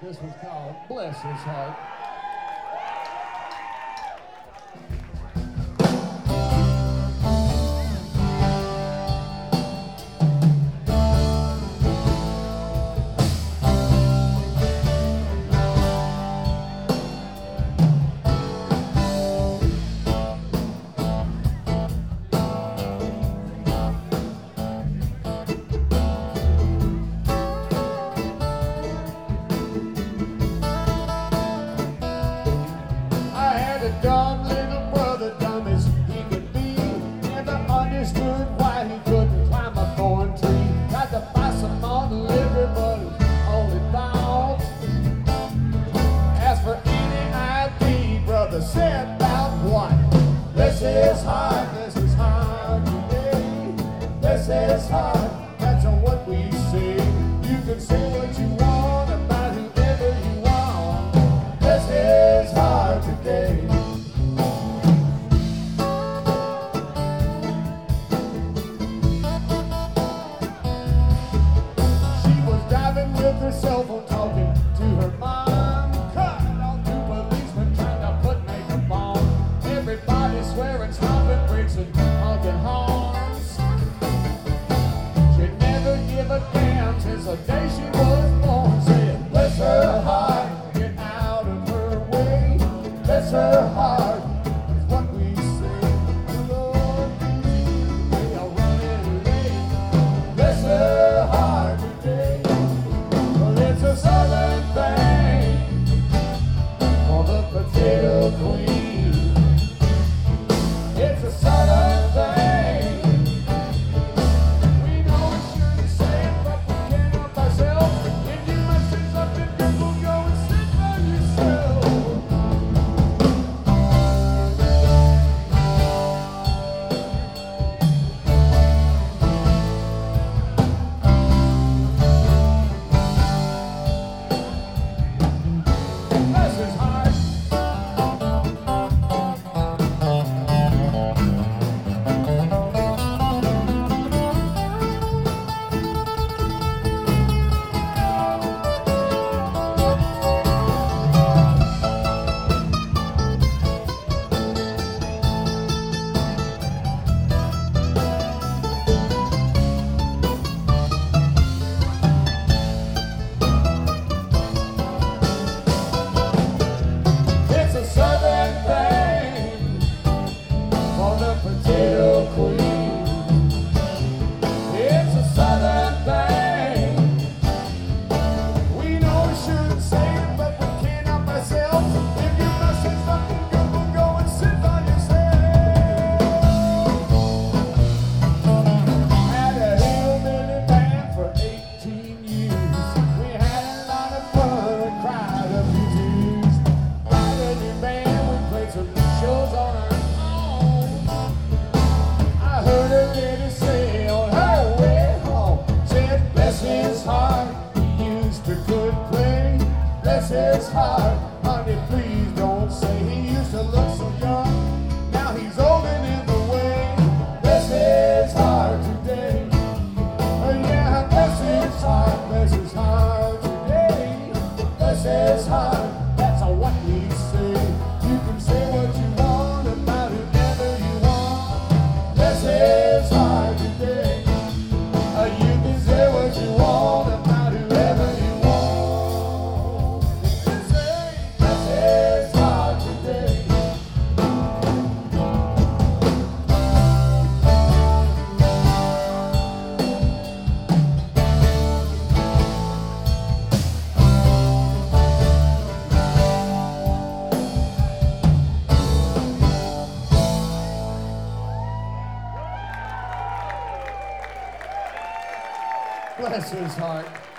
This was called Bless His Heart. A dumb little brother, dumb as he could be. Never understood why he couldn't climb a thorn tree. Tried to buy some on liver, but only thought. As for any ID, brother said about what? Bless his heart, bless his heart today. Bless his heart, that's what we say. You can say what you want about whoever you want. Bless his heart today. With her cell phone talking to her mom. Cut off two policemen trying to put makeup on. Everybody swearing, stomping bricks and honking horns. She never give a damn since the day she was born. Said, bless her heart, get out of her way. Bless her heart is what we say. Lord, we are running late. Bless her heart today. It's a southern thing for the potato queen. It's a southern thing. We know we shouldn't say it, but we can't help ourselves. If you must say something good, we'll go and sit by yourself. Potato queen. It's a southern thing. We know we shouldn't say it, but we can't help ourselves. If you must say something good, we'll go and sit by yourself. Had a hillbilly band for 18 years. We had a lot of fun and cried a few tears. Had a new band, we played some shows on our heard a lady say on her way home, said, bless his heart, he used to good play. Bless his heart, honey, please don't say. He used to look so young, now he's old and in the way. Bless his heart today. Yeah, bless his heart today. Bless his heart, that's what we say. You can say what you want about whoever you want. Bless his heart today. You can say what you want about whoever you want. You can say, bless his heart today. Bless his heart.